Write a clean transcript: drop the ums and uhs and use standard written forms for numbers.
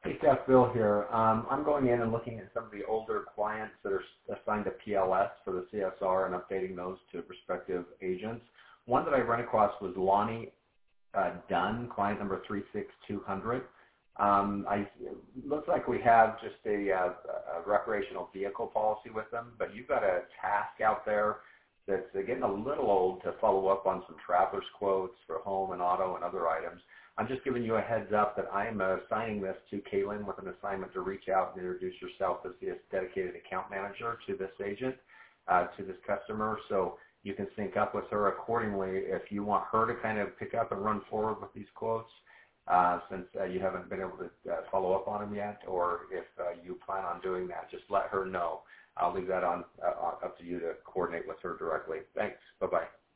Hey, Steph, Bill here. I'm going in and looking at some of the older clients that are assigned to PLS for the CSR and updating those to respective agents. One that I ran across was Lonnie Dunn, client number 36200. Looks like we have just a recreational vehicle policy with them, but you've got a task out there that's getting a little old to follow up on some traveler's quotes for home and auto and other items. I'm just giving you a heads up that I'm assigning this to Kaylin with an assignment to reach out and introduce yourself as the dedicated account manager to this agent, to this customer, so you can sync up with her accordingly if you want her to kind of pick up and run forward with these quotes, since you haven't been able to follow up on them yet, or if you plan on doing that, just let her know. I'll leave that on up to you to coordinate with her directly. Thanks. Bye-bye.